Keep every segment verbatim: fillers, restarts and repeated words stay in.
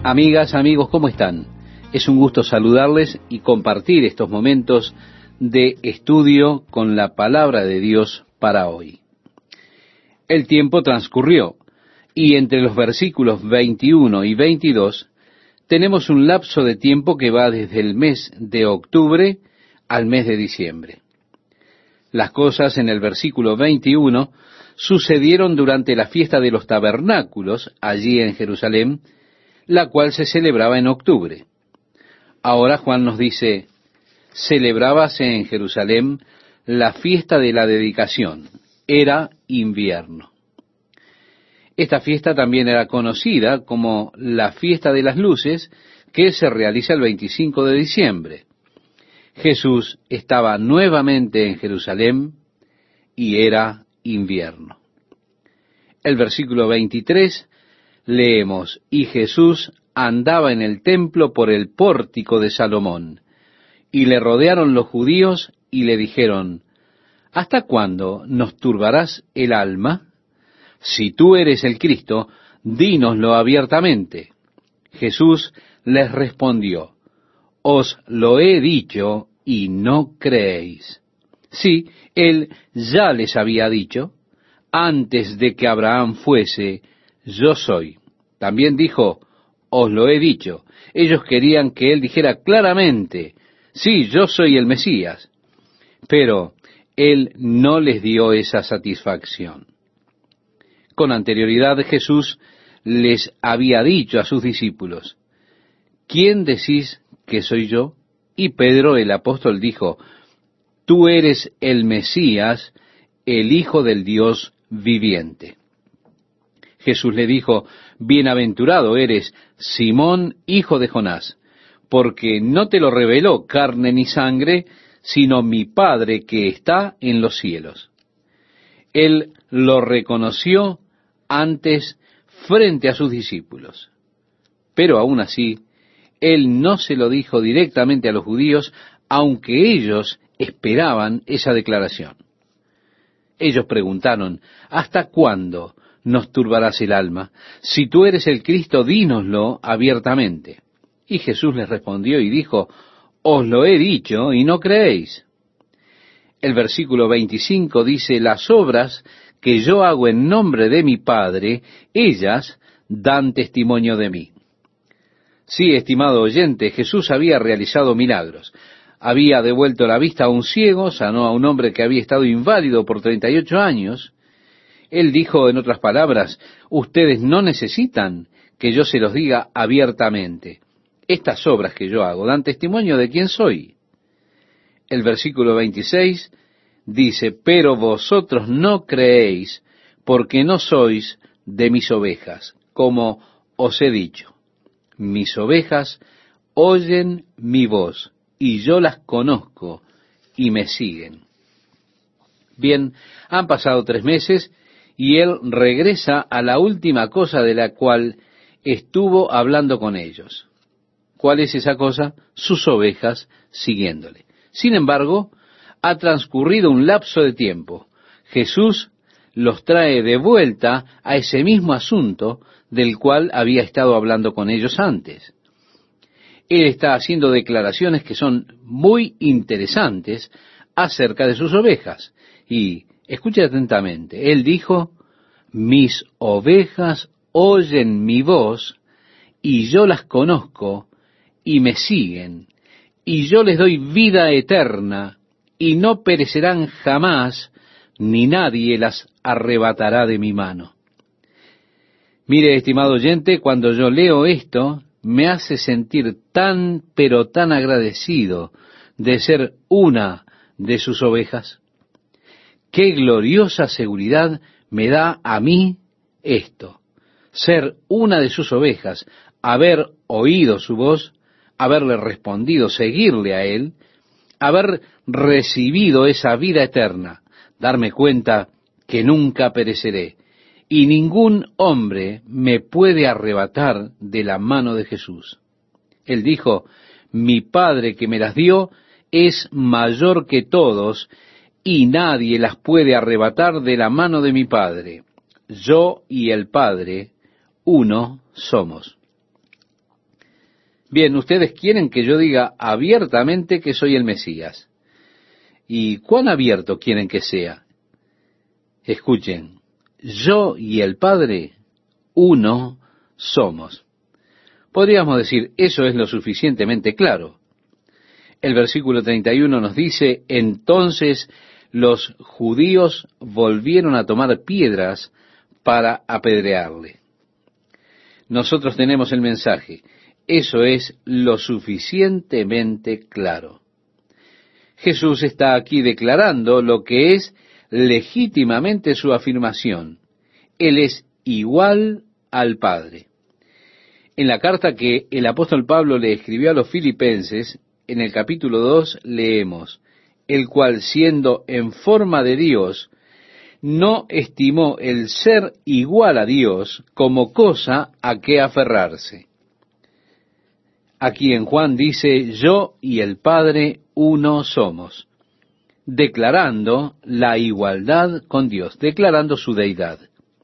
Amigas, amigos, ¿cómo están? Es un gusto saludarles y compartir estos momentos de estudio con la palabra de Dios para hoy. El tiempo transcurrió y entre los versículos veintiuno y veintidós tenemos un lapso de tiempo que va desde el mes de octubre al mes de diciembre. Las cosas en el versículo veintiuno sucedieron durante la fiesta de los tabernáculos allí en Jerusalén, la cual se celebraba en octubre. Ahora Juan nos dice, celebrábase en Jerusalén la fiesta de la dedicación. Era invierno. Esta fiesta también era conocida como la fiesta de las luces, que se realiza el veinticinco de diciembre. Jesús estaba nuevamente en Jerusalén y era invierno. El versículo veintitrés leemos, y Jesús andaba en el templo por el pórtico de Salomón, y le rodearon los judíos y le dijeron, ¿hasta cuándo nos turbarás el alma? Si tú eres el Cristo, dínoslo abiertamente. Jesús les respondió, os lo he dicho y no creéis. Sí, él ya les había dicho, antes de que Abraham fuese, yo soy. También dijo, os lo he dicho. Ellos querían que él dijera claramente, sí, yo soy el Mesías. Pero él no les dio esa satisfacción. Con anterioridad Jesús les había dicho a sus discípulos, ¿quién decís que soy yo? Y Pedro el apóstol dijo, tú eres el Mesías, el Hijo del Dios viviente. Jesús le dijo, bienaventurado eres, Simón, hijo de Jonás, porque no te lo reveló carne ni sangre, sino mi Padre que está en los cielos. Él lo reconoció antes frente a sus discípulos. Pero aún así, él no se lo dijo directamente a los judíos, aunque ellos esperaban esa declaración. Ellos preguntaron, ¿hasta cuándo nos turbarás el alma? Si tú eres el Cristo, dínoslo abiertamente. Y Jesús les respondió y dijo, os lo he dicho y no creéis. El versículo veinticinco dice, las obras que yo hago en nombre de mi Padre, ellas dan testimonio de mí. Sí, estimado oyente, Jesús había realizado milagros. Había devuelto la vista a un ciego, sanó a un hombre que había estado inválido por treinta y ocho años. Él dijo, en otras palabras, ustedes no necesitan que yo se los diga abiertamente. Estas obras que yo hago dan testimonio de quién soy. El versículo veintiséis dice, pero vosotros no creéis, porque no sois de mis ovejas, como os he dicho. Mis ovejas oyen mi voz, y yo las conozco, y me siguen. Bien, han pasado tres meses, y él regresa a la última cosa de la cual estuvo hablando con ellos. ¿Cuál es esa cosa? Sus ovejas siguiéndole. Sin embargo, ha transcurrido un lapso de tiempo. Jesús los trae de vuelta a ese mismo asunto del cual había estado hablando con ellos antes. Él está haciendo declaraciones que son muy interesantes acerca de sus ovejas. Y escuche atentamente, él dijo, mis ovejas oyen mi voz, y yo las conozco, y me siguen, y yo les doy vida eterna, y no perecerán jamás, ni nadie las arrebatará de mi mano. Mire, estimado oyente, cuando yo leo esto, me hace sentir tan, pero tan agradecido de ser una de sus ovejas. Qué gloriosa seguridad me da a mí esto, ser una de sus ovejas, haber oído su voz, haberle respondido, seguirle a él, haber recibido esa vida eterna, darme cuenta que nunca pereceré, y ningún hombre me puede arrebatar de la mano de Jesús. Él dijo, mi Padre que me las dio es mayor que todos, y nadie las puede arrebatar de la mano de mi Padre. Yo y el Padre, uno somos. Bien, ustedes quieren que yo diga abiertamente que soy el Mesías. ¿Y cuán abierto quieren que sea? Escuchen, yo y el Padre, uno somos. Podríamos decir, eso es lo suficientemente claro. El versículo treinta y uno nos dice, entonces los judíos volvieron a tomar piedras para apedrearle. Nosotros tenemos el mensaje. Eso es lo suficientemente claro. Jesús está aquí declarando lo que es legítimamente su afirmación. Él es igual al Padre. En la carta que el apóstol Pablo le escribió a los filipenses, en el capítulo dos leemos, el cual siendo en forma de Dios, no estimó el ser igual a Dios como cosa a que aferrarse. Aquí en Juan dice, yo y el Padre uno somos, declarando la igualdad con Dios, declarando su deidad.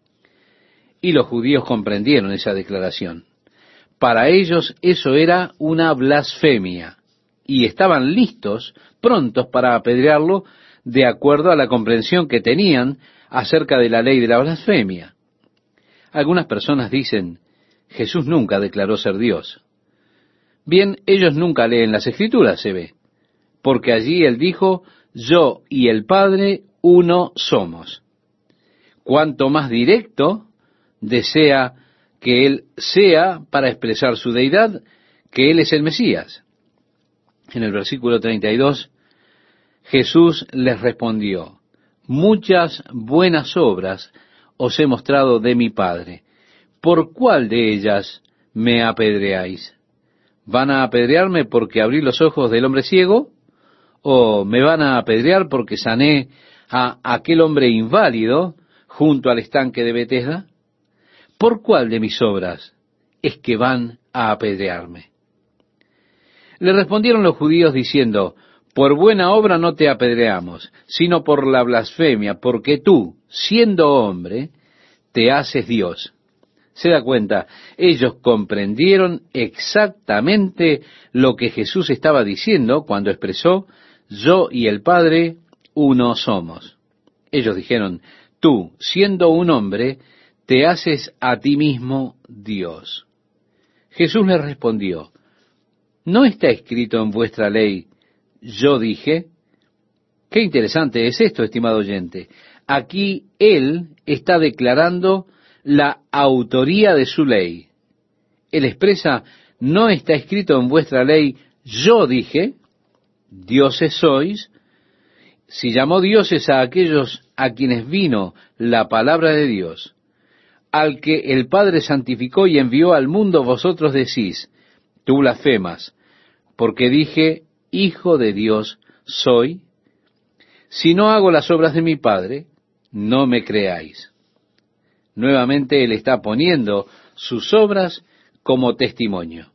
Y los judíos comprendieron esa declaración. Para ellos eso era una blasfemia, y estaban listos, prontos para apedrearlo, de acuerdo a la comprensión que tenían acerca de la ley de la blasfemia. Algunas personas dicen, Jesús nunca declaró ser Dios. Bien, ellos nunca leen las Escrituras, se ve, porque allí él dijo, yo y el Padre uno somos. Cuanto más directo desea que él sea para expresar su deidad, que él es el Mesías. En el versículo treinta y dos, Jesús les respondió, muchas buenas obras os he mostrado de mi Padre. ¿Por cuál de ellas me apedreáis? ¿Van a apedrearme porque abrí los ojos del hombre ciego? ¿O me van a apedrear porque sané a aquel hombre inválido junto al estanque de Betesda? ¿Por cuál de mis obras es que van a apedrearme? Le respondieron los judíos diciendo, por buena obra no te apedreamos, sino por la blasfemia, porque tú, siendo hombre, te haces Dios. Se da cuenta, ellos comprendieron exactamente lo que Jesús estaba diciendo cuando expresó, yo y el Padre uno somos. Ellos dijeron, tú, siendo un hombre, te haces a ti mismo Dios. Jesús les respondió, ¿no está escrito en vuestra ley, yo dije? Qué interesante es esto, estimado oyente. Aquí Él está declarando la autoría de su ley. Él expresa, no está escrito en vuestra ley, yo dije, dioses sois. Si llamó dioses a aquellos a quienes vino la palabra de Dios, al que el Padre santificó y envió al mundo, vosotros decís, tú blasfemas, porque dije, Hijo de Dios soy. Si no hago las obras de mi Padre, no me creáis. Nuevamente Él está poniendo sus obras como testimonio.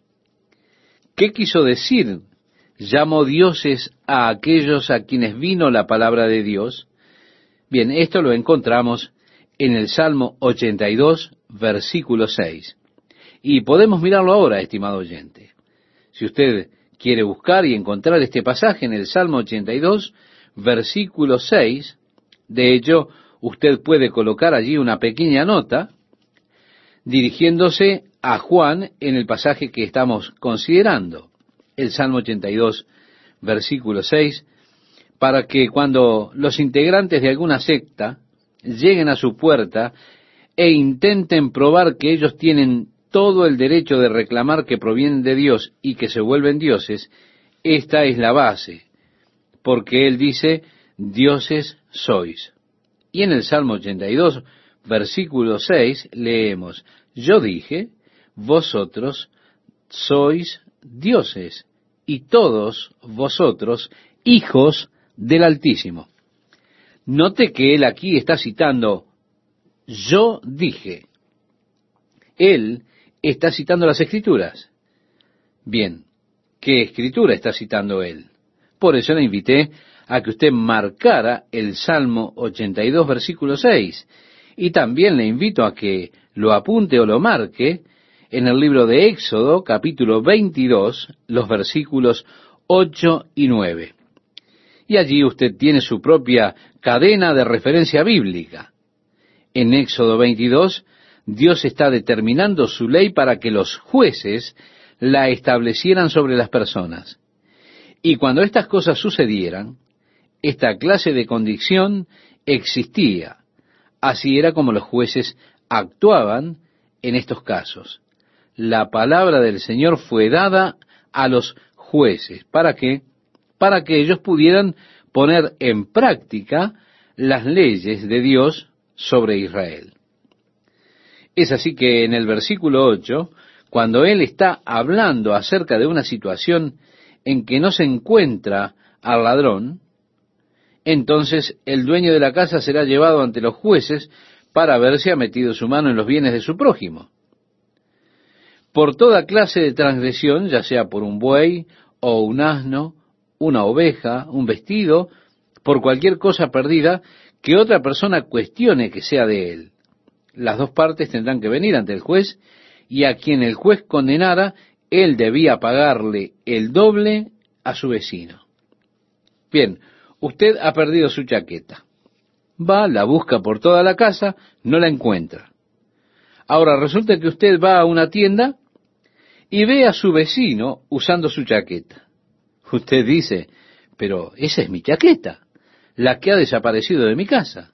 ¿Qué quiso decir? ¿Llamó dioses a aquellos a quienes vino la palabra de Dios? Bien, esto lo encontramos en el Salmo ochenta y dos, versículo seis. Y podemos mirarlo ahora, estimado oyente. Si usted quiere buscar y encontrar este pasaje en el Salmo ochenta y dos, versículo seis, de hecho, usted puede colocar allí una pequeña nota dirigiéndose a Juan en el pasaje que estamos considerando, el Salmo ochenta y dos, versículo seis, para que cuando los integrantes de alguna secta lleguen a su puerta e intenten probar que ellos tienen todo el derecho de reclamar que provienen de Dios y que se vuelven dioses, esta es la base, porque Él dice, dioses sois. Y en el Salmo ochenta y dos, versículo seis, leemos, yo dije, vosotros sois dioses, y todos vosotros hijos del Altísimo. Note que él aquí está citando, yo dije. Él está citando las Escrituras. Bien, ¿qué Escritura está citando él? Por eso le invité a que usted marcara el Salmo ochenta y dos, versículo seis. Y también le invito a que lo apunte o lo marque en el libro de Éxodo, capítulo veintidós, los versículos ocho y nueve. Y allí usted tiene su propia cadena de referencia bíblica. En Éxodo veintidós, Dios está determinando su ley para que los jueces la establecieran sobre las personas. Y cuando estas cosas sucedieran, esta clase de condición existía. Así era como los jueces actuaban en estos casos. La palabra del Señor fue dada a los jueces. ¿Para qué? Para que ellos pudieran poner en práctica las leyes de Dios sobre Israel. Es así que en el versículo ocho, cuando Él está hablando acerca de una situación en que no se encuentra al ladrón, entonces el dueño de la casa será llevado ante los jueces para ver si ha metido su mano en los bienes de su prójimo. Por toda clase de transgresión, ya sea por un buey o un asno, una oveja, un vestido, por cualquier cosa perdida que otra persona cuestione que sea de él. Las dos partes tendrán que venir ante el juez, y a quien el juez condenara, él debía pagarle el doble a su vecino. Bien, usted ha perdido su chaqueta. Va, la busca por toda la casa, no la encuentra. Ahora resulta que usted va a una tienda y ve a su vecino usando su chaqueta. Usted dice, pero esa es mi chaqueta, la que ha desaparecido de mi casa.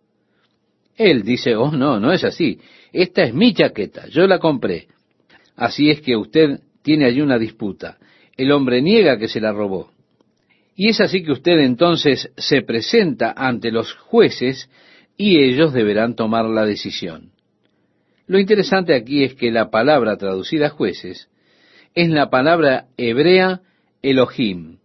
Él dice, oh no, no es así, esta es mi chaqueta, yo la compré. Así es que usted tiene allí una disputa. El hombre niega que se la robó. Y es así que usted entonces se presenta ante los jueces y ellos deberán tomar la decisión. Lo interesante aquí es que la palabra traducida jueces es la palabra hebrea Elohim,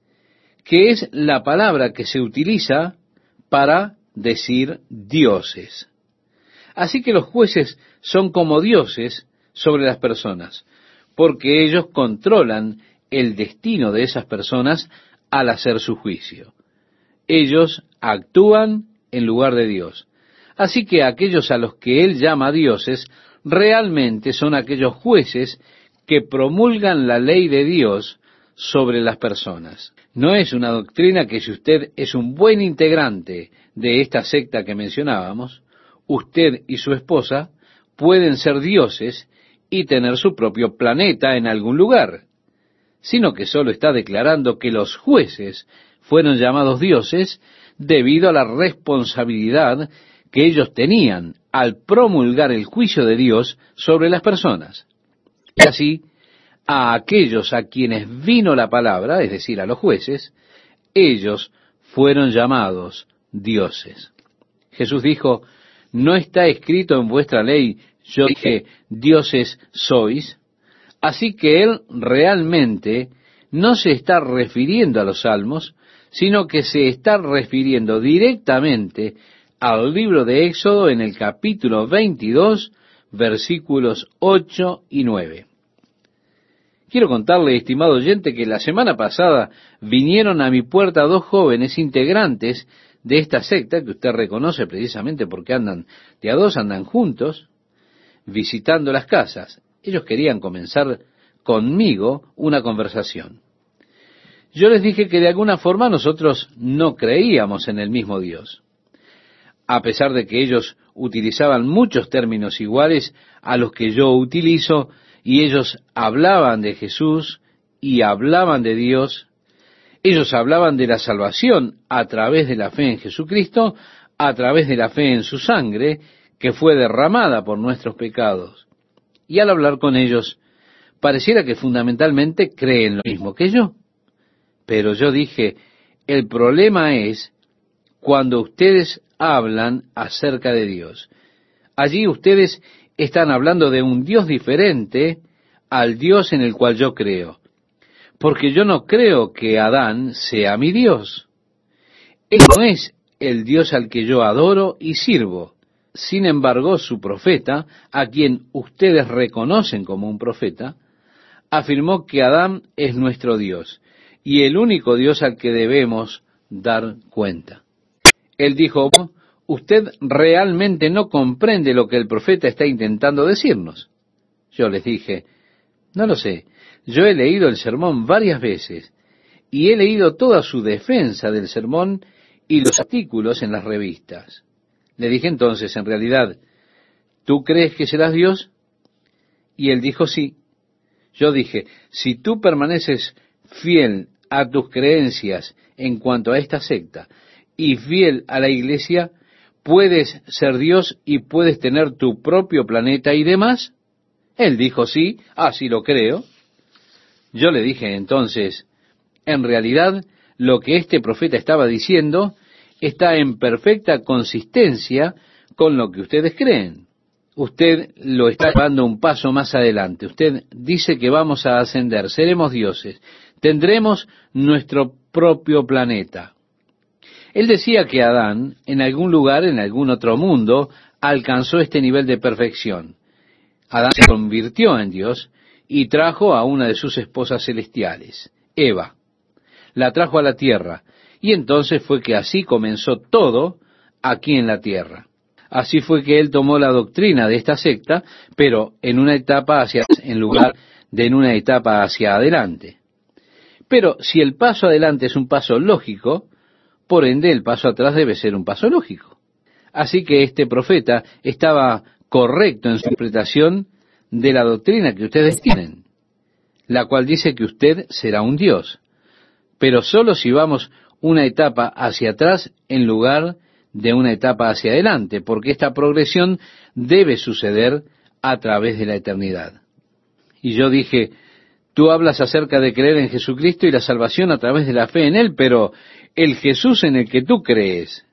que es la palabra que se utiliza para decir dioses. Así que los jueces son como dioses sobre las personas, porque ellos controlan el destino de esas personas al hacer su juicio. Ellos actúan en lugar de Dios. Así que aquellos a los que él llama dioses realmente son aquellos jueces que promulgan la ley de Dios sobre las personas. No es una doctrina que si usted es un buen integrante de esta secta que mencionábamos, usted y su esposa pueden ser dioses y tener su propio planeta en algún lugar, sino que solo está declarando que los jueces fueron llamados dioses debido a la responsabilidad que ellos tenían al promulgar el juicio de Dios sobre las personas. Y así, a aquellos a quienes vino la palabra, es decir, a los jueces, ellos fueron llamados dioses. Jesús dijo, ¿no está escrito en vuestra ley, yo dije, dioses sois? Así que él realmente no se está refiriendo a los salmos, sino que se está refiriendo directamente al libro de Éxodo en el capítulo veintidós, versículos ocho y nueve. Quiero contarle, estimado oyente, que la semana pasada vinieron a mi puerta dos jóvenes integrantes de esta secta, que usted reconoce precisamente porque andan de a dos, andan juntos, visitando las casas. Ellos querían comenzar conmigo una conversación. Yo les dije que de alguna forma nosotros no creíamos en el mismo Dios. A pesar de que ellos utilizaban muchos términos iguales a los que yo utilizo, y ellos hablaban de Jesús y hablaban de Dios, ellos hablaban de la salvación a través de la fe en Jesucristo, a través de la fe en su sangre, que fue derramada por nuestros pecados. Y al hablar con ellos, pareciera que fundamentalmente creen lo mismo que yo. Pero yo dije, el problema es cuando ustedes hablan acerca de Dios. Allí ustedes están hablando de un Dios diferente al Dios en el cual yo creo. Porque yo no creo que Adán sea mi Dios. Él no es el Dios al que yo adoro y sirvo. Sin embargo, su profeta, a quien ustedes reconocen como un profeta, afirmó que Adán es nuestro Dios y el único Dios al que debemos dar cuenta. Él dijo, usted realmente no comprende lo que el profeta está intentando decirnos. Yo les dije, no lo sé, yo he leído el sermón varias veces y he leído toda su defensa del sermón y los artículos en las revistas. Le dije entonces, en realidad, ¿tú crees que serás Dios? Y él dijo sí. Yo dije, si tú permaneces fiel a tus creencias en cuanto a esta secta y fiel a la iglesia, ¿puedes ser Dios y puedes tener tu propio planeta y demás? Él dijo sí, así lo creo. Yo le dije entonces, en realidad, lo que este profeta estaba diciendo está en perfecta consistencia con lo que ustedes creen. Usted lo está llevando un paso más adelante. Usted dice que vamos a ascender, seremos dioses, tendremos nuestro propio planeta. Él decía que Adán, en algún lugar, en algún otro mundo, alcanzó este nivel de perfección. Adán se convirtió en Dios y trajo a una de sus esposas celestiales, Eva. La trajo a la tierra, y entonces fue que así comenzó todo aquí en la tierra. Así fue que él tomó la doctrina de esta secta, pero en una etapa hacia atrás, en lugar de en una etapa hacia adelante. Pero si el paso adelante es un paso lógico, por ende el paso atrás debe ser un paso lógico. Así que este profeta estaba correcto en su interpretación de la doctrina que ustedes tienen, la cual dice que usted será un Dios, pero solo si vamos una etapa hacia atrás en lugar de una etapa hacia adelante, porque esta progresión debe suceder a través de la eternidad. Y yo dije, tú hablas acerca de creer en Jesucristo y la salvación a través de la fe en Él, pero el Jesús en el que tú crees,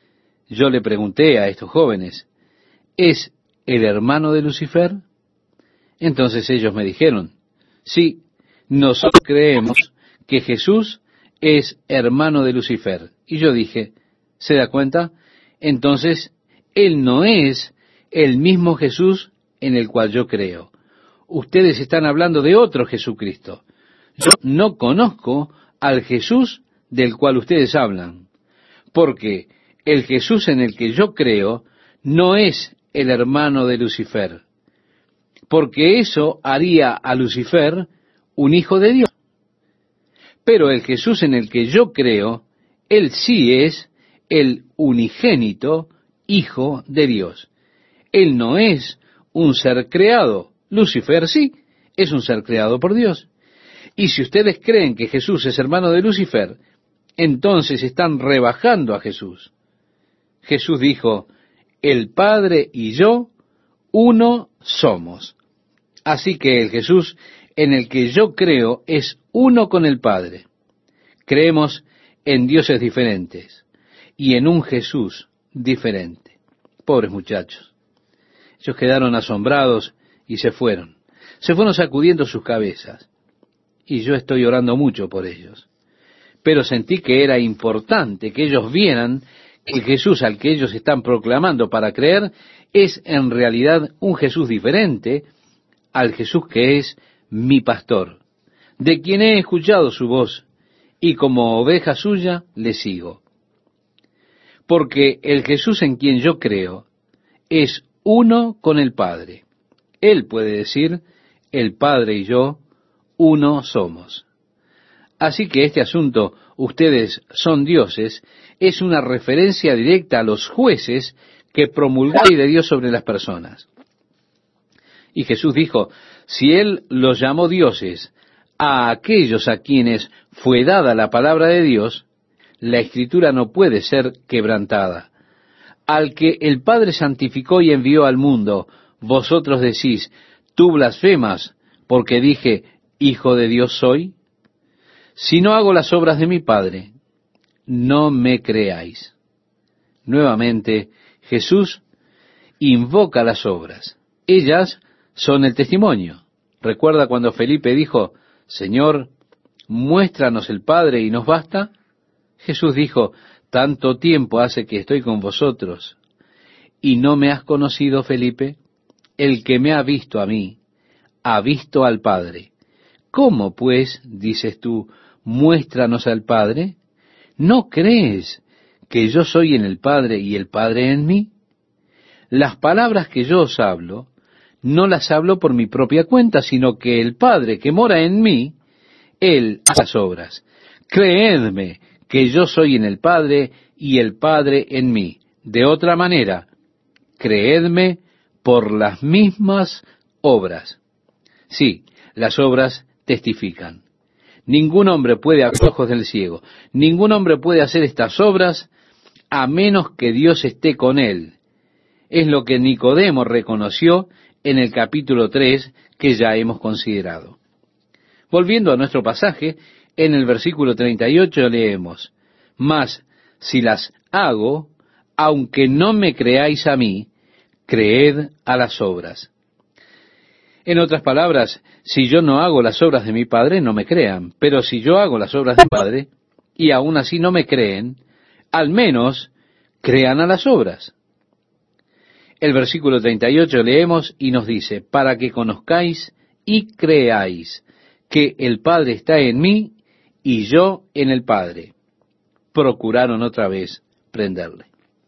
yo le pregunté a estos jóvenes, ¿es el hermano de Lucifer? Entonces ellos me dijeron, sí, nosotros creemos que Jesús es hermano de Lucifer. Y yo dije, ¿se da cuenta? Entonces, Él no es el mismo Jesús en el cual yo creo. Ustedes están hablando de otro Jesucristo. Yo no conozco al Jesús del cual ustedes hablan, porque el Jesús en el que yo creo no es el hermano de Lucifer, porque eso haría a Lucifer un hijo de Dios. Pero el Jesús en el que yo creo, Él sí es el unigénito Hijo de Dios. Él no es un ser creado. Lucifer sí, es un ser creado por Dios. Y si ustedes creen que Jesús es hermano de Lucifer, entonces están rebajando a Jesús. Jesús dijo, el Padre y yo, uno somos. Así que el Jesús en el que yo creo es uno con el Padre. Creemos en dioses diferentes y en un Jesús diferente. Pobres muchachos. Ellos quedaron asombrados y se fueron. Se fueron sacudiendo sus cabezas. Y yo estoy orando mucho por ellos. Pero sentí que era importante que ellos vieran que el Jesús al que ellos están proclamando para creer es en realidad un Jesús diferente al Jesús que es mi pastor, de quien he escuchado su voz, y como oveja suya le sigo. Porque el Jesús en quien yo creo es uno con el Padre. Él puede decir, el Padre y yo, uno somos. Así que este asunto, ustedes son dioses, es una referencia directa a los jueces que promulgan la ley de Dios sobre las personas. Y Jesús dijo, si Él los llamó dioses a aquellos a quienes fue dada la palabra de Dios, la Escritura no puede ser quebrantada. Al que el Padre santificó y envió al mundo, vosotros decís, tú blasfemas, porque dije, Hijo de Dios soy. Si no hago las obras de mi Padre, no me creáis. Nuevamente, Jesús invoca las obras. Ellas son el testimonio. ¿Recuerda cuando Felipe dijo, Señor, muéstranos el Padre y nos basta? Jesús dijo, tanto tiempo hace que estoy con vosotros, y no me has conocido, Felipe. El que me ha visto a mí, ha visto al Padre. ¿Cómo, pues, dices tú, muéstranos al Padre? ¿No crees que yo soy en el Padre y el Padre en mí? Las palabras que yo os hablo, no las hablo por mi propia cuenta, sino que el Padre que mora en mí, Él hace las obras. Creedme que yo soy en el Padre y el Padre en mí. De otra manera, creedme por las mismas obras. Sí, las obras testifican. Ningún hombre puede abrir los ojos del ciego. Ningún hombre puede hacer estas obras a menos que Dios esté con él. Es lo que Nicodemo reconoció en el capítulo tres que ya hemos considerado. Volviendo a nuestro pasaje, en el versículo treinta y ocho leemos: Mas si las hago, aunque no me creáis a mí, creed a las obras. En otras palabras, si yo no hago las obras de mi Padre, no me crean. Pero si yo hago las obras de mi Padre, y aún así no me creen, al menos crean a las obras. El versículo treinta y ocho leemos y nos dice: Para que conozcáis y creáis que el Padre está en mí y yo en el Padre. Procuraron otra vez prenderle.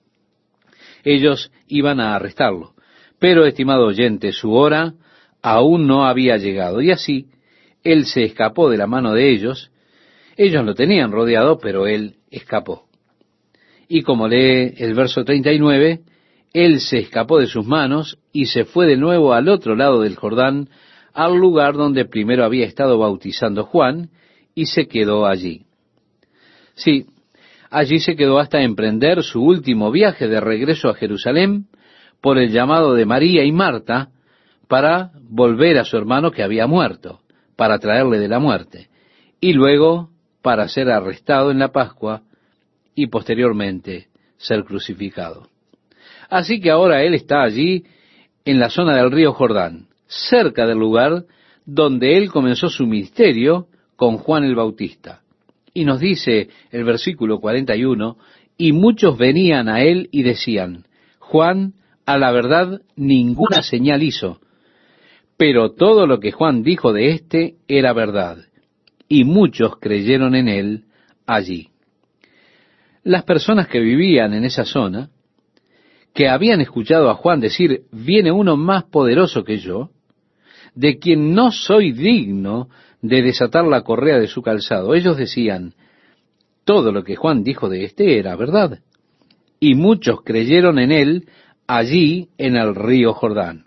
Ellos iban a arrestarlo, pero, estimado oyente, su hora aún no había llegado, y así él se escapó de la mano de ellos. Ellos lo tenían rodeado, pero él escapó. Y como lee el verso treinta y nueve, él se escapó de sus manos y se fue de nuevo al otro lado del Jordán, al lugar donde primero había estado bautizando Juan, y se quedó allí. Sí, allí se quedó hasta emprender su último viaje de regreso a Jerusalén por el llamado de María y Marta para volver a su hermano que había muerto, para traerle de la muerte, y luego para ser arrestado en la Pascua y posteriormente ser crucificado. Así que ahora él está allí en la zona del río Jordán, cerca del lugar donde él comenzó su ministerio con Juan el Bautista. Y nos dice el versículo cuarenta y uno, y muchos venían a él y decían: Juan, a la verdad, ninguna señal hizo, pero todo lo que Juan dijo de éste era verdad, y muchos creyeron en él allí. Las personas que vivían en esa zona, que habían escuchado a Juan decir: viene uno más poderoso que yo, de quien no soy digno de desatar la correa de su calzado, ellos decían: todo lo que Juan dijo de éste era verdad. Y muchos creyeron en él allí en el río Jordán.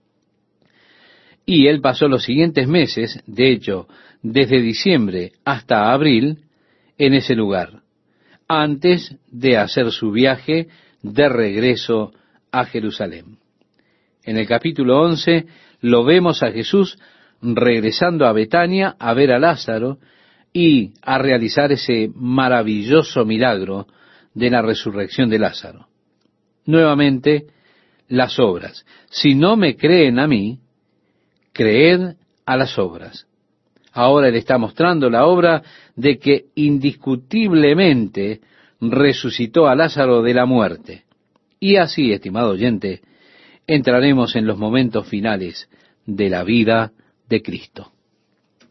Y él pasó los siguientes meses, de hecho, desde diciembre hasta abril, en ese lugar, antes de hacer su viaje de regreso a Jerusalén. En el capítulo once lo vemos a Jesús regresando a Betania a ver a Lázaro y a realizar ese maravilloso milagro de la resurrección de Lázaro. Nuevamente, las obras. Si no me creen a mí, creed a las obras. Ahora él está mostrando la obra de que indiscutiblemente resucitó a Lázaro de la muerte. Y así, estimado oyente, entraremos en los momentos finales de la vida de Cristo.